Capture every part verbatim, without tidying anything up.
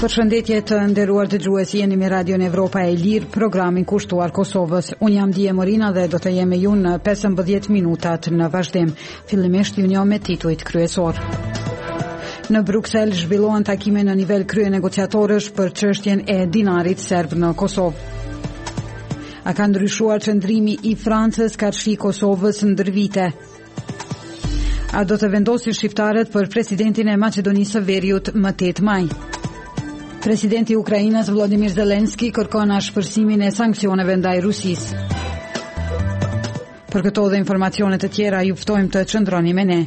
Përshëndetje të nderuar dëgjues, jeni me Radion Evropa e Lirë, programin kushtuar Kosovës. Unë jam Dije Morina dhe do të jem me ju në pesëmbëdhjetë minutat në vazhdim. Fillimisht ju njoh me titujt kryesor. Në Bruksel zhvillohen takime në nivel krye negociatorësh për çështjen e dinarit serb në Kosovë. A ka ndryshuar qëndrimi i Francës karshi Kosovës ndër vite? A do të vendosin shqiptarët për presidentin e Maqedonisë së Veriut më tetë maj? Presidenti i Ukrainës Volodymyr Zelensky kërkon ashpërsimin e sanksioneve ndaj Rusisë. Për këto dhe informacione të tjera ju ftojmë të qëndroni me ne.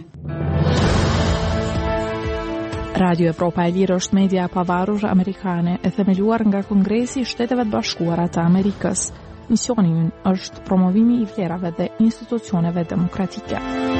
Radio Evropa e Lirë është media e pavarur amerikane e themeluar nga Kongresi i Shteteve të Bashkuara të Amerikës. Misioni i ynë është promovimi i vlerave dhe institucioneve demokratike.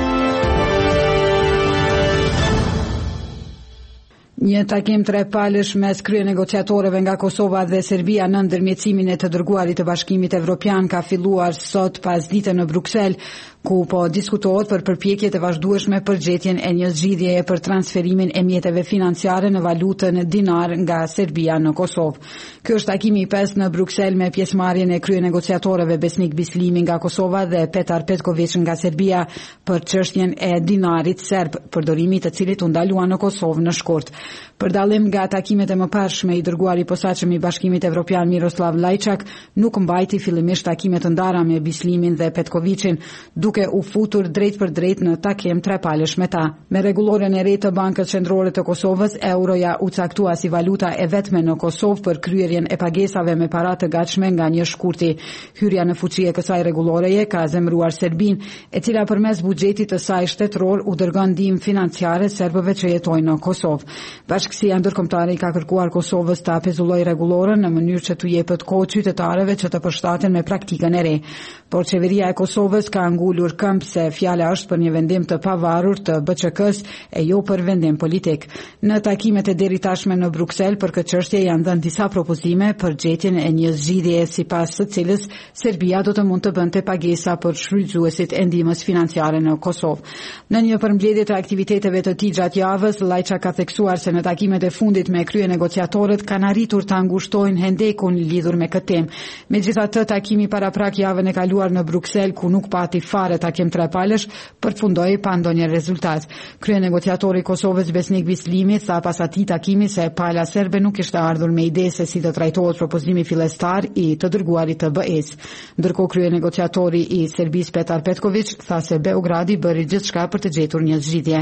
Një takim trepalësh mes krye negociatorëve nga Kosova dhe Serbia në ndërmjetësimin e të dërguarit të Bashkimit Evropian ka filluar sot pasdite në Bruksel, ku po diskutohet për përpjekjet e vazhdueshme për gjetjen e një zgjidhjeje për transferimin e mjeteve financiare në valutën dinar nga Serbia në Kosovë. Ky është takimi i pestë në Bruksel me pjesëmarrjen e krye negociatorëve Besnik Bislimi nga Kosova dhe Petar Petković nga Serbia për çështjen e dinarit serb, përdorimi i të cilit u ndalua në Kosovë në shkurt. Për dallim nga takimet e mëparshme, i dërguari i posaçëm i Bashkimit Evropian Miroslav Lajçak nuk mbajti fillimisht takime të ndara me Bislimin dhe Petkovićin, duke u futur drejt për drejt në takim trepalësh me ta. Me rregulloren e re të Bankës Qendrore të Kosovës, euroja u caktua si valuta e vetme në Kosovë për kryerjen e pagesave me para të gatshme nga një shkurti. Hyrja në fuqi e kësaj rregulloreje ka zemruar Serbinë, e cila përmes buxhetit të saj shtetëror u dërgon ndihmë financiare serbëve që jetojnë në Kosovë. Bashkësia ndërkombëtare i ka kërkuar Kosovës ta pezullojë rregulloren në mënyrë që t'u jepet kohë qytetarëve që të përshtaten me praktikën e re. Por qeveria e Kosovës ka ngulur këmbë se fjala është për një vendim të pavarur të B Q K-s e jo për vendim politik. Në takimet e deri tashme në Bruksel për këtë çështje janë dhënë disa propozime për gjetjen e një zgjidhjeje sipas së cilës Serbia do të mund të bënte pagesa për shfrytëzuesit e ndihmës financiare në Kosovë. Në një përmbledhje të aktiviteteve të tij gjatë javës, Lajçak ka theksuar se në takimet e fundit me krye negociatorët kanë arritur të ngushtojnë hendekun lidhur me këtë temë. Megjithatë, takimi paraprak javën e kaluar në Bruksel, ku nuk pati fare takim trepalësh, përfundoi pa ndonjë rezultat. Krye negociatori i Kosovës Besnik Bislimi tha pas atij takimi se pala serbe nuk kishte ardhur me ide se si do trajtohet propozimi fillestar i të dërguarit të B E-s. Ndërkohë krye negociatori i Serbisë Petar Petković tha se Beogradi bëri gjithçka për të gjetur një zgjidhje.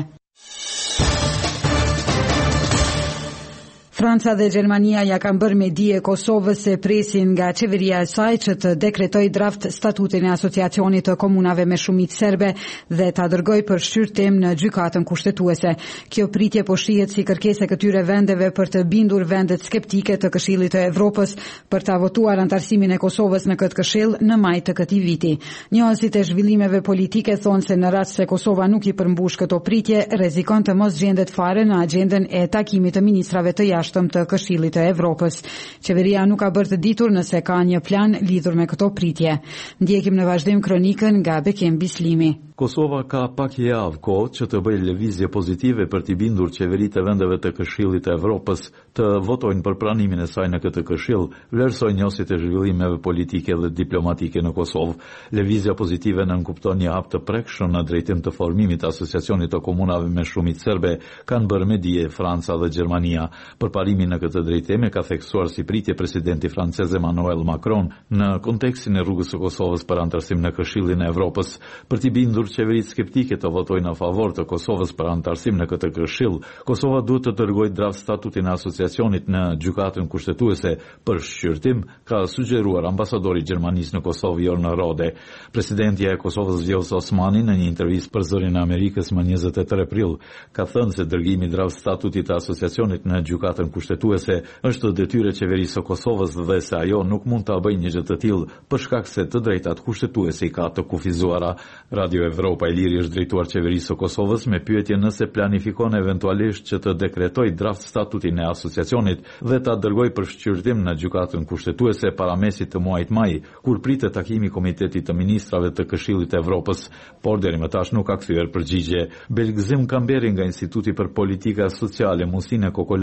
Franca dhe Gjermania ja kanë bërë me dije Kosovës se presin nga qeveria e saj që të dekretoj draft statutin e asociacionit të komunave me shumicë serbe dhe ta dërgoj për shqyrtim në gjykatën kushtetuese. Kjo pritje po shihet si kërkesë këtyre vendeve për të bindur vendet skeptike të Këshillit të Evropës për ta votuar antarësimin e Kosovës në këtë këshill në maj të këtij viti. Njohësit e zhvillimeve politike thonë se në rast se Kosova nuk i përmbush këto pritje, rrezikon të mos gjendet fare në agjendën e takimit të ministrave të jashtëm të Këshillit të Evropës. Qeveria nuk ka bërë të ditur nëse ka një plan lidhur me këto pritje. Ndjekim në vazhdim kronikën nga Bekim Bislimi. Kosova ka pak javë kohë që të bëjë lëvizje pozitive për t'i bindur qeveritë e vendeve të Këshillit të Evropës të votojnë për pranimin e saj në këtë këshill, vlerësojnë njohësit e zhvillimeve politike dhe diplomatike në Kosovë. Lëvizja pozitive nënkupton një hap të prekshëm në drejtim të formimit të asociacionit të komunave me shumicë serbe, kanë bërë me dije Franca dhe Gjermania. Përparimin në këtë drejtim e ka theksuar si pritje presidenti francez Emmanuel Macron në kontekstin e rrugës së Kosovës për antarësim në Këshillin e Evropës. Për t'i bindur qeveritë skeptike të votojnë në favor të Kosovës për antarësim në këtë këshill, Kosova duhet të dërgojë draft statutin e asociacionit në gjykatën kushtetuese për shqyrtim, ka sugjeruar ambasadori i Gjermanisë në Kosovë Jorn Rode. Presidentja e Kosovës Vjosa Osmani në një intervistë për Zërin e Amerikës më njëzet e tre prill ka thënë se dërgimi i draft statutit të asociacionit në gjykatën kushtetuese është detyrë e qeverisë së Kosovës dhe se ajo nuk mund ta bëjë një gjë të tillë për shkak se të drejtat kushtetuese i ka të kufizuara. Radio Evropa e Lirë është drejtuar qeverisë së Kosovës me pyetje nëse planifikon eventualisht që të dekretoj draft statutin e asociacionit dhe ta dërgoj për shqyrtim në gjykatën kushtetuese para mesit të muajit maj, kur pritet takimi Komitetit të Ministrave të Këshillit të Evropës, por deri më tash nuk ka kthyer përgjigje. Belgzim Kamberi nga Instituti për Politika Sociale Musine Kokolari në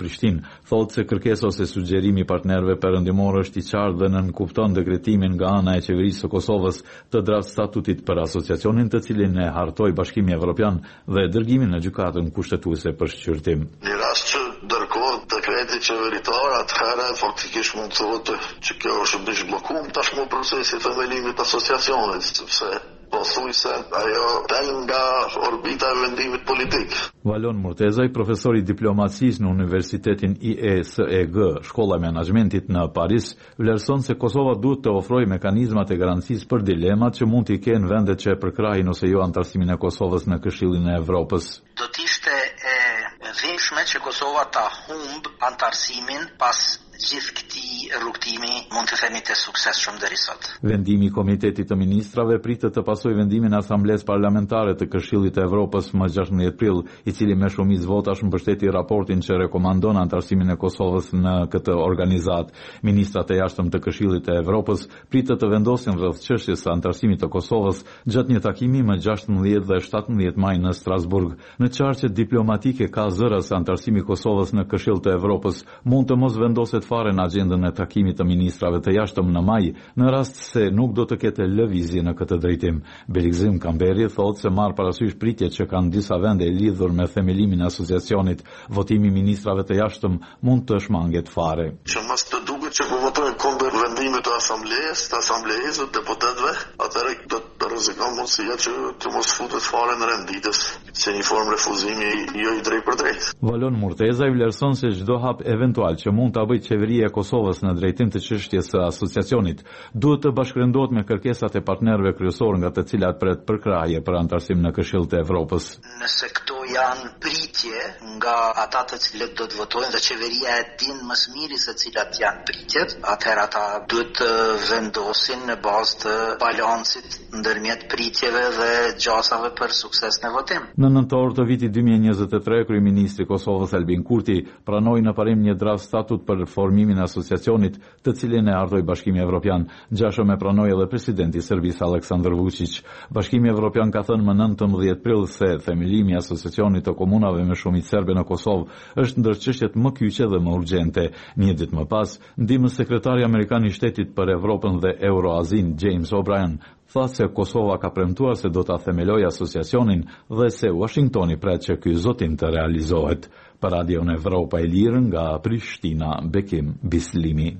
Prishtinë, thotë se kërkesa ose sugjerimi i partnerëve perëndimor është i qartë dhe nënkupton dekretimin nga ana e qeverisë së Kosovës të draft statutit për asociacionin të cilin e hartoi Bashkimi Evropian dhe dërgimin në gjykatën kushtetuese për shqyrtim. Në rast që dërgohet dekreti qeveritar, atëherë faktikisht mund të thotë që kjo është bësh bllokuar tashmë procesi i themelimit të asociacionit, sepse po thuj se ajo del nga orbita e vendimit politik. Valon Murtezaj, profesori diplomacisë në Universitetin I E S E G, Shkolla e Menaxhmentit në Paris, vlerëson se Kosova duhet të ofrojë mekanizmat e garancisë për dilemat që mund t'i kenë vendet që e përkrahin ose jo antarësimin e Kosovës në Këshillin e Evropës. Do t'ishte e dhimbshme që Kosova ta humb antarësimin pas gjithë këtij rrugtimi, mund të themi të suksesshëm deri sot. Vendimi i Komitetit të Ministrave pritet të pasojë vendimin e Asamblesë Parlamentare të Këshillit të Evropës më gjashtëdhjetë prill, i cili me shumicë votash mbështeti raportin që rekomandon antarësimin e Kosovës në këtë organizat. Ministrat e jashtëm të Këshillit të Evropës pritet të vendosin rreth çështjes së antarësimit të Kosovës gjatë një takimi më gjashtëdhjetë dhe shtatëmbëdhjetë maj në Strasburg. Në çarqe diplomatike ka zëra se antarësimi i Kosovës në Këshill të Evropës mund të mos vendoset fare në agjendën e takimit të ministrave të jashtëm në maj, në rast se nuk do të ketë lëvizje në këtë drejtim. Beligzim Kamberi thotë se marr parasysh pritjet që kanë disa vende lidhur me themelimin e asociacionit, votimi i ministrave të jashtëm mund të shmanget fare. Që mos të duket që po votojnë kundër vendimit të asamblesë, të asamblesë, të deputetëve, atëherë do të rrezikon mundësia që të mos futet fare në renditës, si një formë refuzimi jo i drejtë për drejtë. Valon Murteza i vlerëson se çdo hap eventual që mund ta bëjë qeveria e Kosovës në drejtim të çështjes së asociacionit duhet të bashkërendohet me kërkesat e partnerëve kryesor nga të cilat pret përkrahje për antarësim në Këshill të Evropës. Nëse këto janë pritje nga ata të cilët do të votojnë dhe qeveria e din më së miri se cilat janë pritjet, atëherë ata duhet të vendosin në bazë të balancit ndërmjet pritjeve dhe gjasave për sukses në votim. Në nëntor të vitit dy mijë e njëzet e tre, kryeministri i Kosovës Albin Kurti pranoi në parim një draft statut për formimin e asociacionit, të cilin e ardhoi Bashkimi Evropian. Gjashëm e pranoi edhe presidenti i Serbisë Aleksandar Vučić. Bashkimi Evropian ka thënë më nëntëmbëdhjetë prill se themelimi i asociacionit të komunave me shumicë serbe në Kosovë është ndër çështjet më kyçe dhe më urgjente. Një ditë më pas, ndihmës sekretari amerikan i shtetit për Evropën dhe Euroazin, James O'Brien, tha se Kosova ka premtuar se do ta themelojë asociacionin dhe se Washingtoni pret që ky zotim të realizohet. Për Radion Evropa e Lirë nga Prishtina, Bekim Bislimi.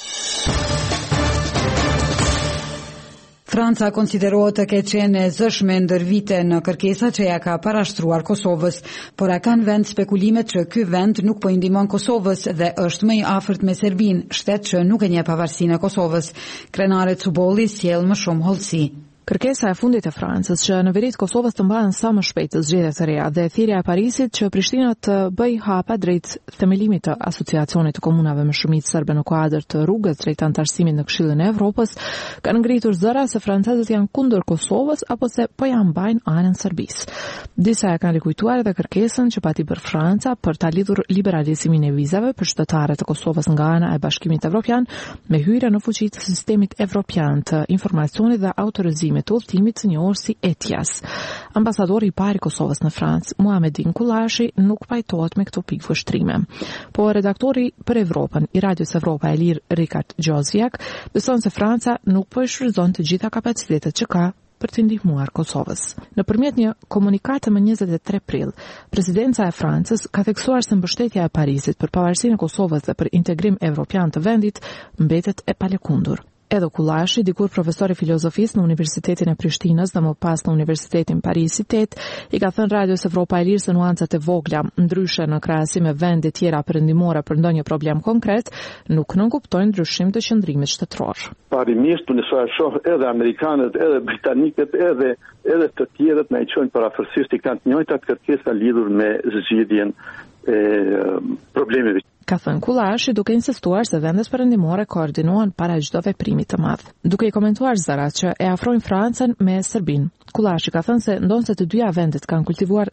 Franca konsiderohet të ketë qenë e zëshme ndër vite në kërkesa që ja ka parashtruar Kosovës, por a kanë vend spekulimet që ky vend nuk po i ndihmon Kosovës dhe është më i afërt me Serbinë, shtet që nuk e njeh pavarësinë e Kosovës. Krenare Cubolli sjell më shumë hollësi. Kërkesa e fundit e Francës që në veri të Kosovës të mbahen sa më shpejt të zgjedhjet e reja dhe thirrja e Parisit që Prishtina të bëjë hapa drejt themelimit të asociacionit të komunave me shumicë serbe në kuadër të rrugës drejt antarësimit në Këshillin e Evropës kanë ngritur zëra se francezët janë kundër Kosovës apo se po ja mbajnë anën Serbisë. Disa e kanë rikujtuar edhe kërkesën që pati bërë Franca për ta lidhur liberalizimin e vizave për qytetarët e Kosovës nga ana e Bashkimit Evropian me hyrje në fuqi të sistemit evropian të informacionit dhe autorizimit të udhëtimit të njohur si E T I A S. Ambasadori i parë i Kosovës në Francë, Muhamedin Kullashi, nuk pajtohet me këto pikë vështrime. Po redaktori për Evropën i Radios Evropa e Lirë, Rikard Gjozviak, beson se Franca nuk po i shfrytëzon të gjitha kapacitetet që ka për të ndihmuar Kosovës. Nëpërmjet një komunikate më njëzet e tre prill, presidenca e Francës ka theksuar se mbështetja e Parisit për pavarësinë e Kosovës dhe për integrim evropian të vendit mbetet e palëkundur. Edhe Kullashi, dikur profesor i filozofisë në Universitetin e Prishtinës dhe më pas në Universitetin Parisi tetë, i ka thënë Radios Evropa e Lirë se nuancat e vogla, ndryshe në krahasim me vende tjera perëndimore për ndonjë problem konkret, nuk nënkuptojnë ndryshim të qëndrimit shtetëror. Parimisht unë shoh edhe amerikanët, edhe britanikët, edhe edhe të tjerët na i çojnë parafërsisht i kanë të njëjtat kërkesa lidhur me zgjidhjen e problemeve. Ka thënë Kullashi duke insistuar se vendet perëndimore koordinohen para çdo veprimi të madh. Duke i komentuar zërat që e afrojnë Francën me Serbinë, Kullashi ka thënë se ndonse të dyja vendet kanë kultivuar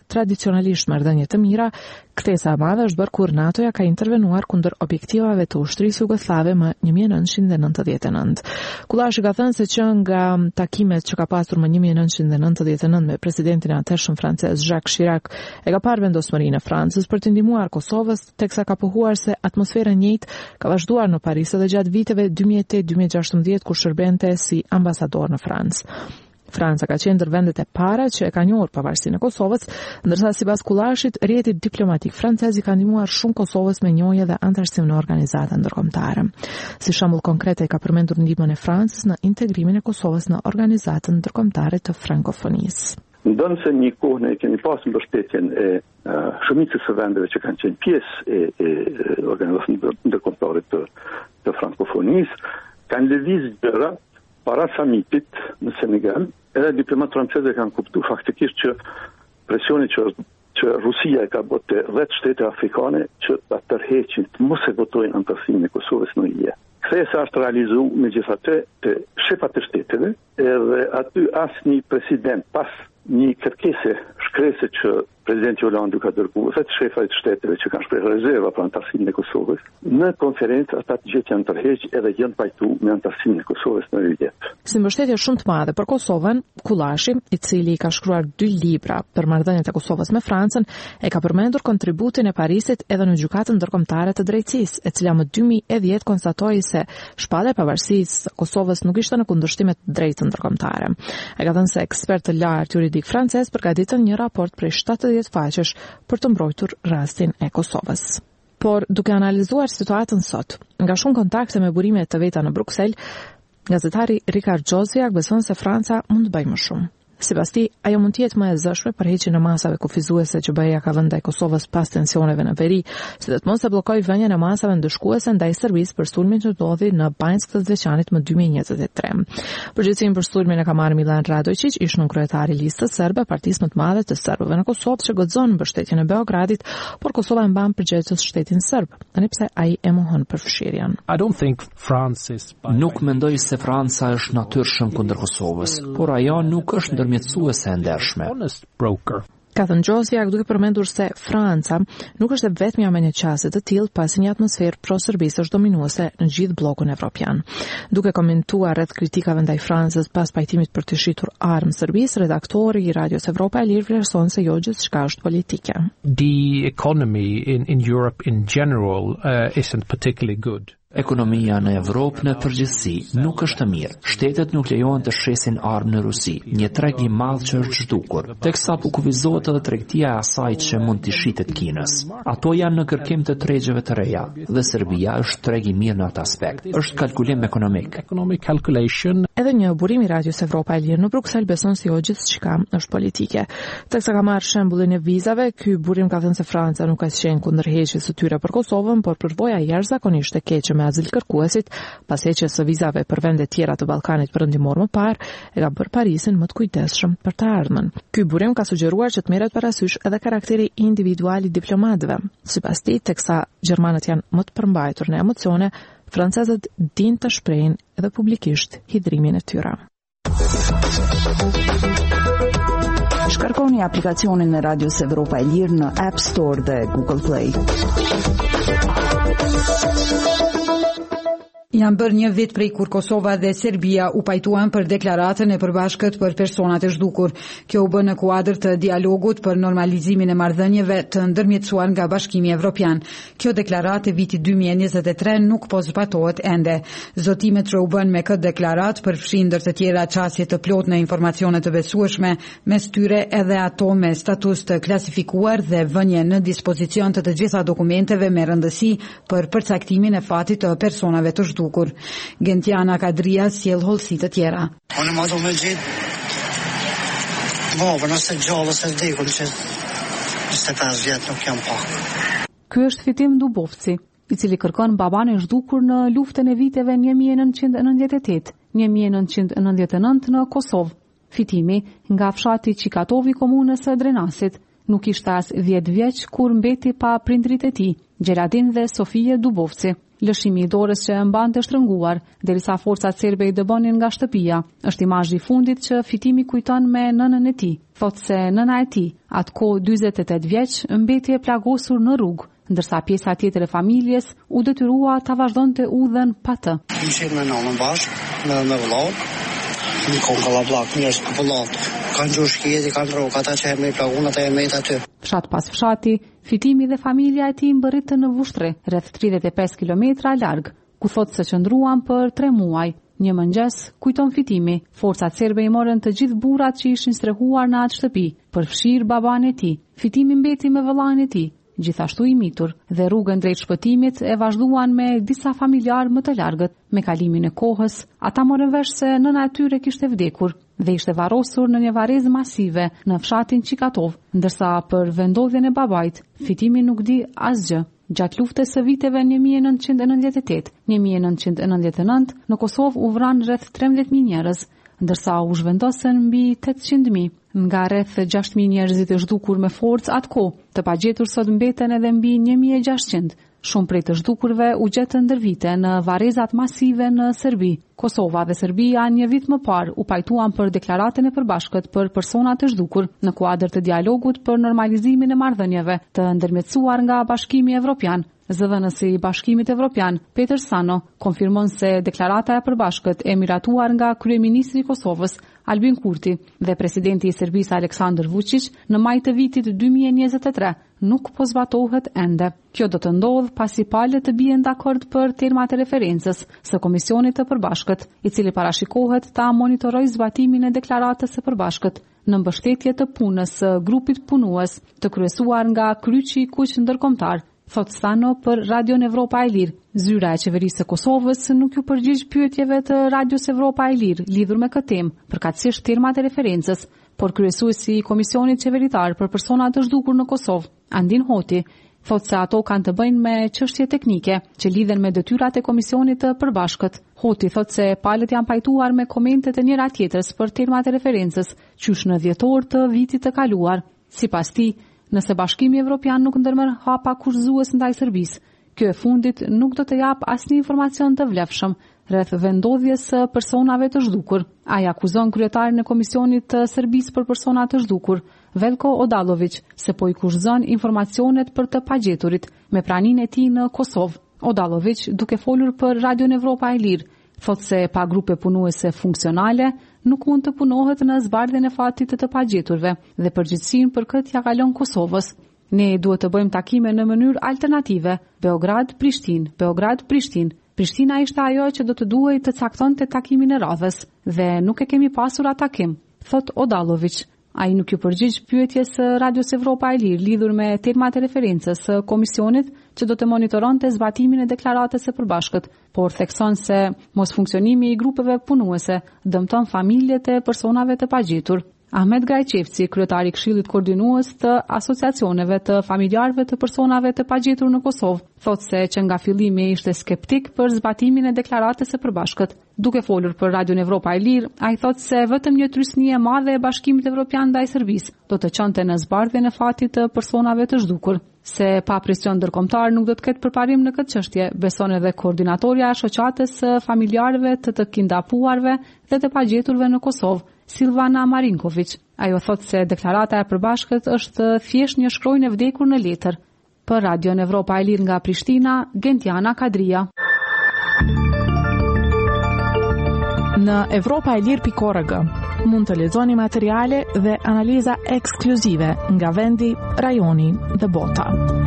tradicionalisht marrëdhënie të mira, kthesa e madhe është bërë kur NATO-ja ka intervenuar kundër objektivave të ushtrisë jugoslave më një mijë e nëntëqind e nëntëdhjetë e nëntë. Kullashi ka thënë se që nga takimet që ka pasur më një mijë e nëntëqind e nëntëdhjetë e nëntë me presidentin e atëhershëm francez Jacques Chirac, e ka parë vendosmërinë e Francës për të ndihmuar Kosovës, teksa ka pohuar se atmosfera e njëjtë ka vazhduar në Paris edhe gjatë viteve dy mijë e tetë dy mijë e gjashtëmbëdhjetë kur shërbente si ambasador në Francë. Franca ka qenë ndër vendet e para që e ka njohur pavarësinë e Kosovës, ndërsa sipas Kullashit, rrjeti diplomatik francez i ka ndihmuar shumë Kosovës me njohje dhe antarësim në organizata ndërkombëtare. Si shembull konkret ai ka përmendur ndihmën e Francës në integrimin e Kosovës në organizatën ndërkombëtare të frankofonisë. Ndonë se një kohë ne kemi pasur mbështetjen e uh, shumicës së vendeve që kanë qenë pjesë e, e, e organizatës ndërkombëtare të, të frankofonisë, kanë lëviz gjëra para samitit në Senegal, edhe diplomatë francezë kanë kuptuar faktikisht që presioni që, që Rusia e ka bërë te dhjetë shtete afrikane që ta tërheqin, të mos e votojnë antarësimin e Kosovës në I E. Kthesa është realizuar megjithatë te shefat e shteteve, edhe aty asnjë president pas një kërkese shkrese që prezidenti Hollande ka dërguar vetë shefat e shteteve që kanë shprehur rezerva për antarësimin e Kosovës, në konferencë ata të gjithë janë tërheqë edhe janë pajtuar me antarësimin e Kosovës në Y E. Si mbështetje shumë të madhe për Kosovën, Kullashi, i cili ka shkruar dy libra për marrëdhëniet e Kosovës me Francën, e ka përmendur kontributin e Parisit edhe në gjykatën ndërkombëtare të drejtësisë, e cila më dy mijë e dhjetë konstatoi se shpallja e pavarësisë Kosovës nuk ishte në kundërshtim me të drejtën ndërkombëtare. Ai ka thënë se ekspertë të lartë juridik francez përgatitën një raport prej shtatëdhjetë faqesh për të mbrojtur rastin e Kosovës. Por duke analizuar situatën sot, nga shumë kontakte me burime të veta në Bruksel, gazetari Rikard Gjozjak beson se Franca mund të bëjë më shumë. Sipas tij, ajo mund të jetë më e zëshme për heqjen e masave kufizuese që B E A ka vënë ndaj Kosovës pas tensioneve në veri, si do të mos e bllokojë vënien e masave ndëshkuese ndaj Serbisë për sulmin që ndodhi në Banjsk të veçanit më dy mijë e njëzet e tre. Përgjegjësinë për sulmin e ka marrë Milan Radojčić, ish nën kryetari i listës serbe, partisë më të madhe të serbëve në Kosovë, që guxon mbështetjen e Beogradit, por Kosova e mban përgjegjës shtetin serb, tani pse ai e mohon përfshirjen. Nuk mendoj se Franca është natyrshëm kundër Kosovës, por ajo nuk është ndërmjetësuese e ndershme. Ka thënë Gjozjak duke përmendur se Franca nuk është e vetmja me një qasje të tillë pasi një atmosferë pro-serbisë është dominuese në gjithë bllokun evropian. Duke komentuar rreth kritikave ndaj Francës pas pajtimit për të shitur armë Serbisë, redaktori i Radios Evropa e Lirë vlerëson se jo gjithçka është politike. The economy in in Europe in general uh, isn't particularly good. Ekonomia në Evropë në përgjithësi nuk është e mirë. Shtetet nuk lejohen të shesin armë në Rusi, një treg i madh që është zhdukur, teksa po kufizohet edhe tregtia e asaj që mund t'i shitet Kinës. Ato janë në kërkim të tregjeve të reja, dhe Serbia është treg i mirë në atë aspekt. Është kalkulim ekonomik. Economic calculation. Edhe një burim i Radios Evropa e Lirë në Bruksel beson se jo gjithçka është politike. Teksa ka marrë shembullin e vizave, ky burim ka thënë se Franca nuk ka qenë kundër heqjes së tyre për Kosovën, por përvoja jashtëzakonisht e keqe me azilkërkuesit, pas heqjes së vizave për vende tjera të Ballkanit perëndimor më parë, e ka bërë Parisin më të kujdesshëm për të ardhmen. Ky burim ka sugjeruar që të merret parasysh edhe karakteri individual i diplomatëve. Sipas tij, teksa gjermanët janë më të përmbajtur në emocione, francezët dinë të shprehin edhe publikisht hidhrimin e tyre. Shkarkoni aplikacionin e Radios Evropa e Lirë në App Store dhe Google Play. Janë bërë një vit prej kur Kosova dhe Serbia u pajtuan për deklaratën e përbashkët për personat e zhdukur. Kjo u bë në kuadër të dialogut për normalizimin e marrëdhënieve të ndërmjetësuar nga Bashkimi Evropian. Kjo deklaratë e vitit dy mijë e njëzet e tre nuk po zbatohet ende. Zotimet që u bën me këtë deklaratë përfshin ndër të tjera çësje të plot në informacione të besueshme, mes tyre edhe ato me status të klasifikuar dhe vënje në dispozicion të të gjitha dokumenteve me rëndësi për përcaktimin e fatit të personave të zhdukur. Gentiana Kadria sjell hollësi të tjera. Unë më do me gjithë bovën ose gjallës e vdekur që njëzet e pesë vjetë nuk jam pak. Ky është Fitim Dubovci, i cili kërkon baban e zhdukur në luftën e viteve një mijë e nëntëqind e nëntëdhjetë e tetë - një mijë e nëntëqind e nëntëdhjetë e nëntë në Kosovë. Fitimi nga fshati Çikatovi komunës së Drenasit nuk ishte as dhjetë vjeç kur mbeti pa prindrit e tij, Gjeladin dhe Sofije Dubovci. lëshimi i dorës që e mbante shtrënguar, derisa forcat serbe i dëbonin nga shtëpia. Është imazhi i fundit që Fitimi kujton me nënën e tij. Thotë se nëna e tij, atkoh dyzet e tetë vjeç, mbeti e plagosur në rrugë, ndërsa pjesa tjetër e familjes u detyrua ta vazhdonte udhën pa të. Ishim me nënën bashkë, me me vëllaut, në konkallabllak, njerëz popullat. Kanë gjuhë shkjeti, kanë rrugë, ata që e me plagunat e me aty. Fshat pas fshati, Fitimi dhe familja e tij mbërritën në Vushtre, rreth tridhjetë e pesë kilometra larg, ku thotë se qëndruan për tre muaj. Një mëngjes, kujton Fitimi, forcat serbe i morën të gjithë burrat që ishin strehuar në atë shtëpi, përfshir baban e tij. Fitimi mbeti me vëllain e tij, gjithashtu i mitur, dhe rrugën drejt shpëtimit e vazhduan me disa familjar më të largët. Me kalimin e kohës, ata morën vesh se nëna e tyre kishte vdekur dhe ishte varrosur në një varrezë masive në fshatin Çikatov, ndërsa për vendodhjen e babait, Fitimi nuk di asgjë. Gjatë luftës së viteve një mijë e nëntëqind e nëntëdhjetë e tetë - një mijë e nëntëqind e nëntëdhjetë e nëntë, në Kosovë u vran rreth trembëdhjetë mijë njerëz, ndërsa u zhvendosën mbi tetëqind mijë. Nga rreth gjashtë mijë njerëzit e zhdukur me forcë atkoh, të pagjetur sot mbeten edhe mbi një mijë e gjashtëqind. Shumë prej të zhdukurve u gjetën ndër vite në varrezat masive në Serbi. Kosova dhe Serbia një vit më parë u pajtuan për deklaratën e përbashkët për personat të zhdukur në kuadër të dialogut për normalizimin e marrëdhënieve të ndërmjetësuar nga Bashkimi Evropian. Zëdhënësi i Bashkimit Evropian, Peter Sano, konfirmon se deklarata e përbashkët e miratuar nga kryeministri i Kosovës, Albin Kurti, dhe presidenti i Serbisë Aleksandar Vučić në maj të vitit dy mijë e njëzet e tre, nuk po zbatohet ende. Kjo do të ndodhë pasi palët të bien dakord për termat e referencës së Komisionit të Përbashkët, i cili parashikohet ta monitorojë zbatimin e deklaratës së përbashkët në mbështetje të punës së grupit punues të kryesuar nga Kryqi i Kuq ndërkombëtar, thot Stano për Radion Evropa e Lirë. Zyra e qeverisë së Kosovës nuk ju përgjigj pyetjeve të Radios Evropa e Lirë lidhur me këtë temë, përkatësisht termat e referencës, por kryesuesi i Komisionit Qeveritar për persona të zhdukur në Kosovë, Andin Hoti, thot se ato kanë të bëjnë me çështje teknike që lidhen me detyrat e Komisionit të Përbashkët. Hoti thot se palët janë pajtuar me komentet e njëra tjetrës për termat e referencës, qysh në dhjetor të vitit të kaluar. Sipas tij, nëse Bashkimi Evropian nuk ndërmerr hapa kurrëzues ndaj Serbisë, kjo e fundit nuk do të jap asnjë informacion të vlefshëm rreth vendodhjes së personave të zhdukur. Ai akuzon kryetarin e Komisionit të Serbisë për persona të zhdukur, Veljko Odalović, se po i kurrëzon informacionet për të pagjeturit me praninë e tij në Kosovë. Odalović, duke folur për Radion Evropa e Lirë, thot se pa grupe punuese funksionale nuk mund të punohet në zbardhjen e fatit të të pagjeturve dhe përgjegjësinë për këtë ja kalon Kosovës. Ne duhet të bëjmë takime në mënyrë alternative, Beograd-Prishtinë, Beograd-Prishtinë. Prishtina ishte ajo që do të duhej të caktonte takimin e radhës dhe nuk e kemi pasur atë takim, thot Odalović. Ai nuk ju përgjigj pyetjes së Radios Evropa e Lirë lidhur me termat e referencës së Komisionit që do të monitoronte zbatimin e deklaratës së përbashkët, por thekson se mos funksionimi i grupeve punuese dëmton familjet e personave të pagjetur. Ahmet Gajçevci, kryetari i Këshillit Koordinues të asociacioneve të familjarëve të personave të pagjetur në Kosovë, thotë se që nga fillimi ishte skeptik për zbatimin e deklaratës së përbashkët. Duke folur për Radion Evropa e Lirë, ai thotë se vetëm një trysni e madhe e Bashkimit Evropian ndaj Serbisë do të çonte në zbardhjen e fatit të personave të zhdukur. Se pa presion ndërkombëtar nuk do të ketë përparim në këtë çështje, beson edhe koordinatorja e shoqatës së familjarëve të të kindapuarve dhe të pagjeturve në Kosovë, Silvana Marinković. Ajo thotë se deklarata e përbashkët është thjesht një shkronjë e vdekur në letër. Për Radion Evropa e Lirë nga Prishtina, Gentiana Kadria. Në evropa e lirë pikë org mund të lexoni materiale dhe analiza ekskluzive nga vendi, rajoni dhe bota.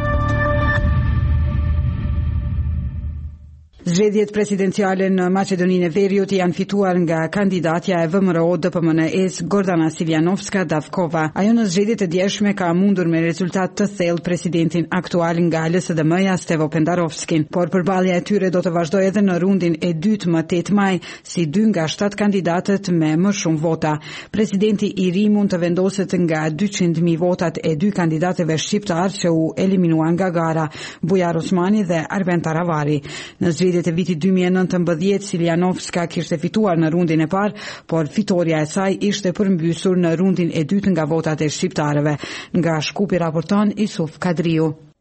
Zgjedhjet presidenciale në Maqedoninë e Veriut janë fituar nga kandidatja e V M R O D P M N E-s Gordana Siljanovska Davkova. Ajo në zgjedhjet e djeshme ka mundur me rezultat të thellë presidentin aktual nga L S D M-ja Stevo Pendarovskin, por përballja e tyre do të vazhdojë edhe në rundin e dytë më tetë maj, si dy nga shtatë kandidatët me më shumë vota. Presidenti i ri mund të vendoset nga dyqind mijë votat e dy kandidatëve shqiptar që u eliminuan nga gara, Bujar Osmani dhe Arben Taravari. Në zgjedhjet e vitit dy mijë e nëntëmbëdhjetë, Siljanovska kishte fituar në rundin e parë, por fitoria e saj ishte përmbysur në rundin e dytë nga votat e shqiptarëve. Nga Shkupi raporton Isuf Kadriu.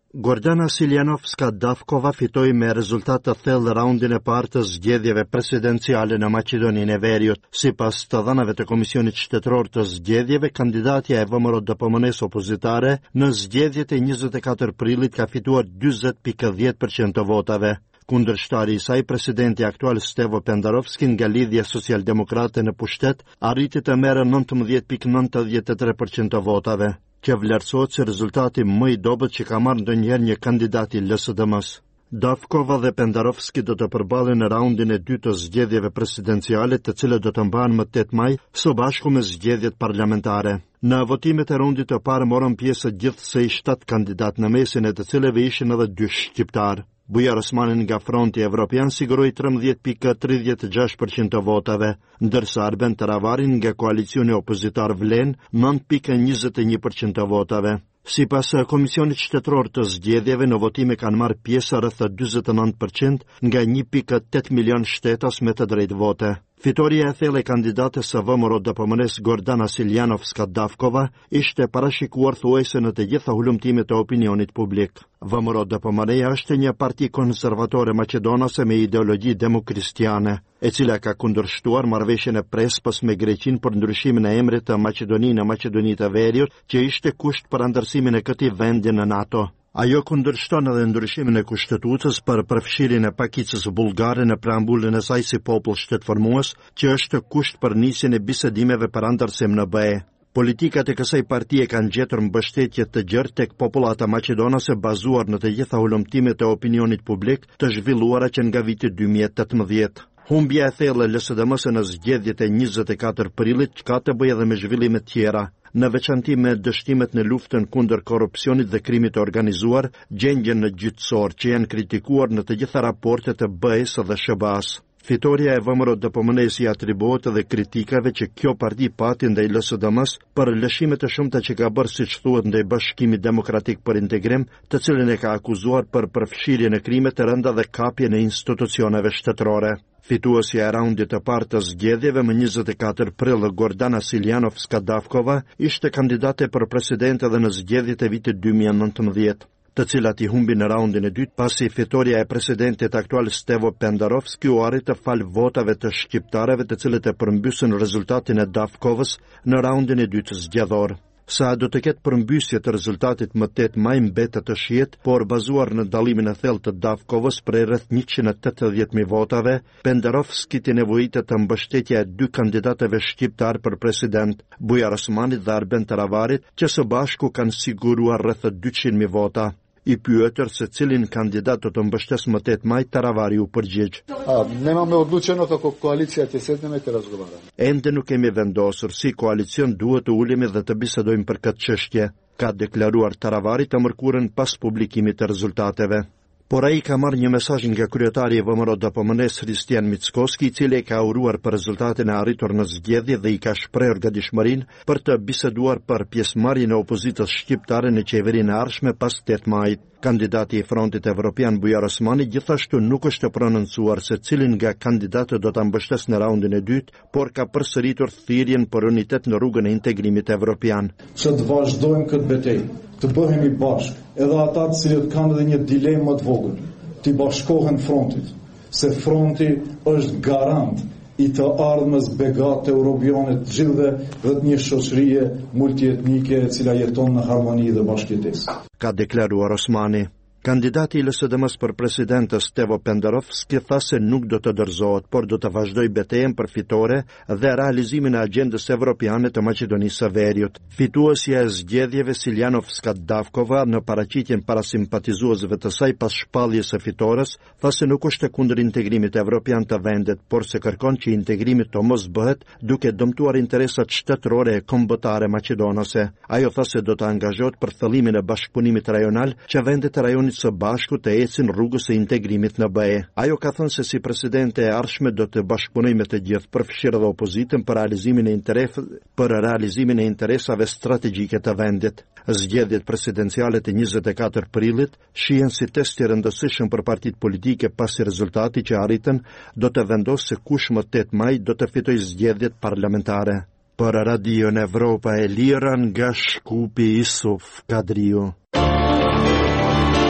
Gordana Siljanovska-Davkova fitoi me rezultat të thellë raundin e parë të zgjedhjeve presidenciale në Maqedoninë e Veriut. Sipas të dhënave të Komisionit Shtetëror të Zgjedhjeve, kandidatja e V M R D P M N-s opozitare në zgjedhjet e njëzet e katër prillit ka fituar njëzet pikë dhjetë përqind të votave. Kundërshtari i saj, presidenti aktual Stevo Pendarovski nga lidhja socialdemokrate në pushtet, arriti të merrë nëntëmbëdhjetë pikë nëntëdhjetë e tre përqind të votave, që vlerësohet si rezultati më i dobët që ka marrë ndonjëherë një kandidat i L S D M-s. Davkova dhe Pendarovski do të përballen në raundin e dytë të zgjedhjeve presidenciale, të cilët do të mbahen më tetë maj, së bashku me zgjedhjet parlamentare. Në votimet e raundit të parë morën pjesë gjithsej shtatë kandidat, në mesin e të cilëve ishin edhe dy shqiptar. Bujar Osmani nga Fronti Evropian siguroi trembëdhjetë pikë tridhjetë e gjashtë përqind të votave, ndërsa Arben Taravari nga koalicioni opozitar Vlen nëntë pikë njëzet e një përqind të votave. Sipas Komisionit Shtetëror të Zgjedhjeve, në votime kanë marrë pjesë rreth njëzet e nëntë përqind nga një pikë tetë milion shtetas me të drejtë vote. Fitoria e thellë e kandidates së V M R D P M N-s Gordana Siljanovska-Davkova ishte parashikuar thuajse në të gjitha hulumtimet e opinionit publik. V M R D P M N-ja është një parti konservatore maqedonase me ideologji demokristiane, e cila ka kundërshtuar marrëveshjen e Prespës me Greqinë për ndryshimin e emrit të Maqedoninë në Maqedoni të Veriut, që ishte kusht për anëtarësimin e këtij vendi në NATO. Ajo kundërshton edhe ndryshimin e kushtetucës për përfshirjen e pakicës bullgare në preambullin e saj si popull shtetformues, që është kusht për nisjen e bisedimeve për anëtarësim në B E. Politikat e kësaj partie kanë gjetur mbështetje të gjerë tek popullata maqedonase bazuar në të gjitha hulumtimet e opinionit publik të zhvilluara që nga viti dy mijë e tetëmbëdhjetë. Humbja e thellë e L S D M-s në zgjedhjet e njëzet e katër prillit ka të bëjë edhe me zhvillime tjera, në veçanti me dështimet në luftën kundër korrupsionit dhe krimit të organizuar, gjendjen në gjyqësor që janë kritikuar në të gjitha raportet e B E-s dhe S B A-s. Fitoria e V M R D P M N-s i atribuohet edhe kritikave që kjo parti pati ndaj L S D M-s për lëshime të shumta që ka bërë, siç thuhet, ndaj Bashkimit Demokratik për Integrim, të cilën e ka akuzuar për përfshirje në krime të rënda dhe kapje në institucioneve shtetërore. Fituesja e raundit të parë të zgjedhjeve më njëzet e katër prill, Gordana Siljanovska-Davkova, ishte kandidate për president edhe në zgjedhjet e vitit dy mijë e nëntëmbëdhjetë, të cilat i humbi në raundin e dytë pasi fitoria e presidentit aktual Stevo Pendarovski u arrit të fal votave të shqiptarëve, të cilët e përmbysën rezultatin e Davkovës në raundin e dytë zgjedhor. Sa do të ketë përmbysje të rezultatit më tetë maj mbetet të shihet, por bazuar në dallimin e thellë të Davkovës prej rreth njëqind e tetëdhjetë mijë votave, Pendarovski të nevojitet të mbështetja e dy kandidatëve shqiptar për president, Bujar Osmanit dhe Arben Taravarit, që së bashku kanë siguruar rreth dyqind mijë vota. I pyetër se cilin kandidat do të mbështes më tetë maj, Taravari u përgjigj. A, nemamo odlučeno kako koalicija će sedneme te razgovaramo. Ende nuk kemi vendosur si koalicion duhet të ulemi dhe të bisedojmë për këtë çështje, ka deklaruar Taravari të mërkurën pas publikimit të rezultateve. Por ai ka marrë një mesazh nga kryetari i V M R D P M N-s Hristijan Mickoski, i cili ka uruar për rezultatin e arritur në zgjedhje dhe i ka shprehur gatishmërinë për të biseduar për pjesëmarrjen e opozitës shqiptare në qeverinë e ardhshme pas tetë majit. Kandidati i Frontit Evropian Bujar Osmani gjithashtu nuk është të prononcuar se cilin nga kandidatët do ta mbështes në raundin e dytë, por ka përsëritur thirrjen për unitet në rrugën e integrimit evropian. Që të vazhdojmë këtë betejë, të bëhemi bashkë, edhe ata të cilët kanë edhe një dilemë më të vogël, të bashkohen frontit, se fronti është garant i të ardhmës begate europiane të gjithëve dhe të një shoqërie multietnike e cila jeton në harmoni dhe bashkëjetesë, ka deklaruar Osmani. Kandidati i L S D M-s për president Stevo Pendarovski tha se nuk do të dorëzohet, por do të vazhdoj betejën për fitore dhe realizimin e agjendës evropiane të Maqedonisë së Veriut. Fituesja e zgjedhjeve Siljanovska-Davkova në paraqitjen para simpatizuesve të saj pas shpalljes së fitores, tha se nuk është kundër integrimit evropian të vendit, por se kërkon që integrimi të mos bëhet duke dëmtuar interesat shtetërore e kombëtare maqedonase. Ajo tha se do të angazhohet për thellimin e bashkëpunimit rajonal që vendet e rajonit së bashku të ecin rrugës së integrimit në B E. Ajo ka thënë se si presidente e ardhshme do të bashkëpunojë me të gjithë, përfshirë edhe opozitën për realizimin e interes për realizimin e interesave strategjike të vendit. Zgjedhjet presidenciale të njëzet e katër prillit shihen si test i rëndësishëm për partitë politike pasi rezultati që arritën do të vendosë se kush më tetë maj do të fitojë zgjedhjet parlamentare. Për Radion Evropa e Lira nga Shkupi, Isuf Kadriu.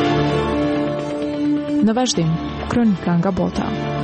Në vazhdim, kronika nga bota.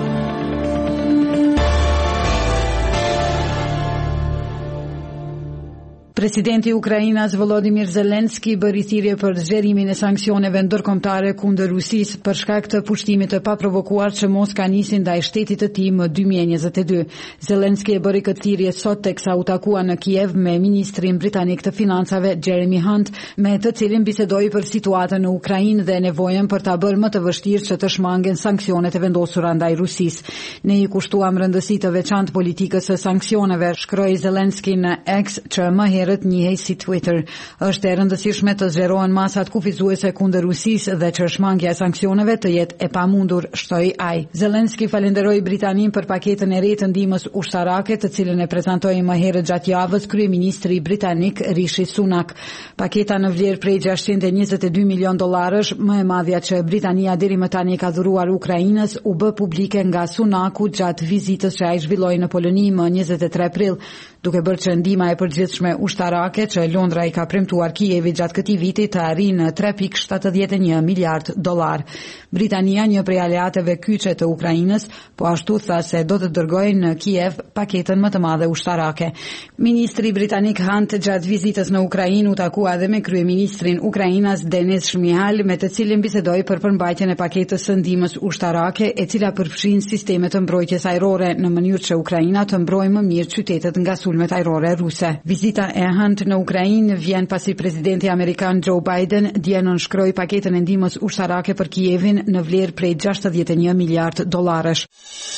Presidenti i Ukrainës Volodymyr Zelensky bëri thirrje për zgjerimin e sanksioneve ndërkombëtare kundër Rusisë për shkak të pushtimit të paprovokuar që Moska nisi ndaj shtetit të tij më dy mijë e njëzet e dy. Zelensky e bëri këtë thirrje sot teksa u takua në Kiev me ministrin britanik të financave Jeremy Hunt, me të cilin bisedoi për situatën në Ukrainë dhe nevojën për ta bërë më të vështirë që të shmangen sanksionet e vendosura ndaj Rusisë. Ne i kushtuam rëndësi të veçantë politikës së sanksioneve, shkroi Zelensky në X, që më herët njihej si Twitter. Është e rëndësishme të zgjerohen masat kufizuese kundër Rusisë dhe që shmangja e sanksioneve të jetë e pamundur, shtoi ai. Zelensky falenderoi Britaninë për paketën e re të ndihmës ushtarake, të cilën e prezantoi më herët gjatë javës kryeministri britanik Rishi Sunak. Paketa në vlerë prej gjashtëqind e njëzet e dy milion dollarësh, më e madhja që Britania deri më tani ka dhuruar Ukrainës, u bë publike nga Sunaku gjatë vizitës që ai zhvilloi në Poloni më njëzet e tre prill, duke bërë që ndihma e përgjithshme ushtarake që Londra i ka premtuar Kijevit gjatë këtij viti të arrijë në tre pikë shtatëdhjetë e një miliard dollar. Britania, një prej aleateve kyçe të Ukrainës, po ashtu tha se do të dërgojë në Kiev paketën më të madhe ushtarake. Ministri britanik Hunt gjatë vizitës në Ukrainë u takua edhe me kryeministrin Ukrainas Denis Shmyhal, me të cilin bisedoi për përmbajtjen e paketës së ndihmës ushtarake, e cila përfshin sisteme të mbrojtjes ajrore në mënyrë që Ukraina të mbrojë më mirë qytetet nga sulmet ajrore ruse. Vizita e Hunt në Ukrainë vjen pasi presidenti amerikan Joe Biden dje nënshkroi paketën e ndihmës ushtarake për Kijevin në vlerë prej gjashtëdhjetë e një miliard dollarësh.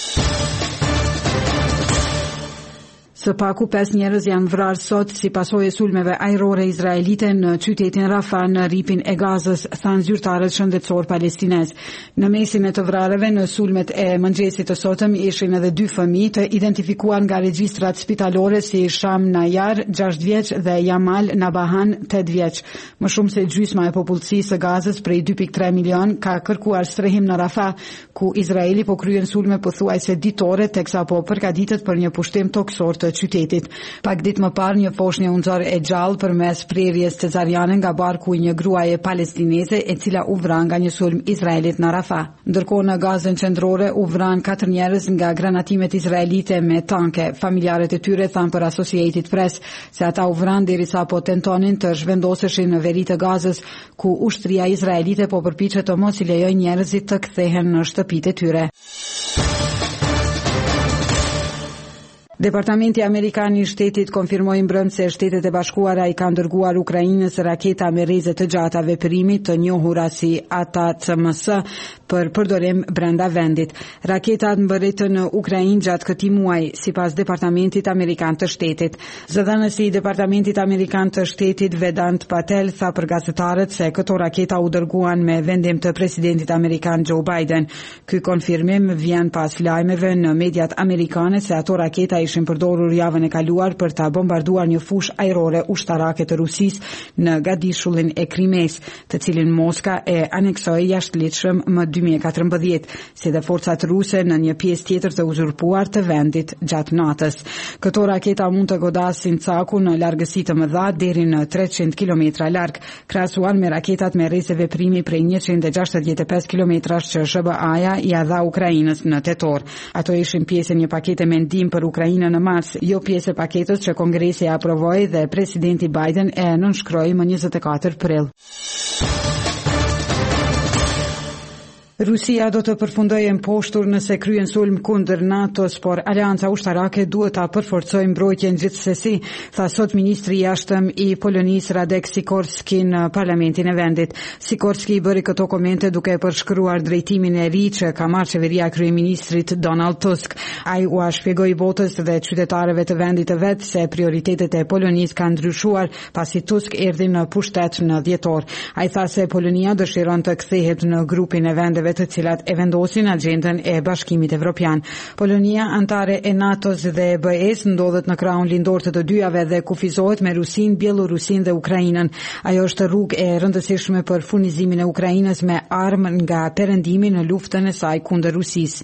Së paku pesë njerëz janë vrarë sot si pasojë e sulmeve ajrore izraelite në qytetin Rafah në ripin e Gazës, thanë zyrtarët shëndetësor palestinez. Në mesin e të vrarëve në sulmet e mëngjesit të sotëm ishin edhe dy fëmijë të identifikuar nga regjistrat spitalore si Sham Nayar, gjashtë vjeç, dhe Yamal Nabahan, tetë vjeç. Më shumë se gjysma e popullsisë së Gazës, prej dy pikë tre milion, ka kërkuar strehim në Rafah, ku Izraeli po kryen sulme pothuajse ditore, teksa po përgatitet për një pushtim toksor të qytetit. Pak ditë më parë, një foshnjë u nxorr e gjallë përmes prerjes cezariane nga barku i një gruaje palestineze, e cila u vran nga një sulm izraelit në Rafah. Ndërkohë në Gazën qendrore u vran katër njerëz nga granatimet izraelite me tanke. Familjarët e tyre thanë për Associated Press se ata u vran derisa po tentonin të zhvendoseshin në veri të Gazës, ku ushtria izraelite po përpiqet të mos i lejojë njerëzit të kthehen në shtëpitë e tyre. Departamenti Amerikan i Shtetit konfirmoi mbrëmje se Shtetet e Bashkuara i kanë dërguar Ukrainës raketa me rreze të gjata veprimi të njohura si A T A C M S për përdorim brenda vendit. Raketat mbërritën në Ukrainë gjatë këtij muaji, sipas Departamentit Amerikan të Shtetit. Zëdhënësi i Departamentit Amerikan të Shtetit Vedant Patel tha për gazetarët se këto raketa u dërguan me vendim të presidentit amerikan Joe Biden. Ky konfirmim vjen pas lajmeve në mediat amerikane se ato raketa ishin përdorur javën e kaluar për ta bombarduar një fushë ajrore ushtarake të Rusisë në gadishullin e Krimes, të cilin Moska e aneksoi jashtëligjshëm më dy mijë e katërmbëdhjetë, si dhe forcat ruse në një pjesë tjetër të uzurpuar të vendit gjatë natës. Këto raketa mund të godasin caku në largësi të mëdha deri në treqind kilometra larg, krahasuar me raketat me rreze veprimi prej njëqind e gjashtëdhjetë e pesë kilometrash që S B A-ja i dha Ukrainës në tetor. Ato ishin pjesë e një pakete me ndihmë për Ukrainën në mars, jo pjesë e paketës që Kongresi e aprovoi dhe presidenti Biden e nënshkroi më njëzet e katër prill. Rusia do të përfundojë mposhtur nëse kryen sulm kundër NATO-s, por Aleanca Ushtarake duhet ta përforcojë mbrojtjen gjithsesi, tha sot ministri i jashtëm i Polonisë Radek Sikorski në parlamentin e vendit. Sikorski i bëri këto komente duke përshkruar drejtimin e ri që ka marrë qeveria e kryeministrit Donald Tusk. Ai u shpjegoi votës dhe qytetarëve të vendit të vet se prioritetet e Polonisë kanë ndryshuar pasi Tusk erdhi në pushtet në dhjetor. Ai tha se Polonia dëshiron të kthehet në grupin e vendeve të cilat e vendosin agjendën e Bashkimit Evropian. Polonia, antare e NATO-s dhe E B E-s, ndodhet në krahun lindor të të dyjave dhe kufizohet me Rusin, Bielorusin dhe Ukrainën. Ajo është rrugë e rëndësishme për furnizimin e Ukrainës me armë nga perëndimi në luftën e saj kundër Rusisë.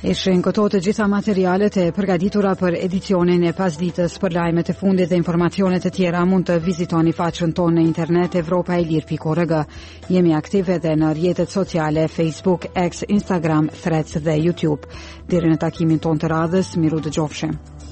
Ishin këto të gjitha materialet e përgatitura për edicionin e pasditës. Për lajmet e fundit dhe informacione të tjera mund të vizitoni faqen tonë në internet evropaelir pikë org. Jemi aktiv edhe në rrjetet sociale Facebook, X, Instagram, Threads dhe YouTube. Deri në takimin tonë të radhës, miru dëgjofshim.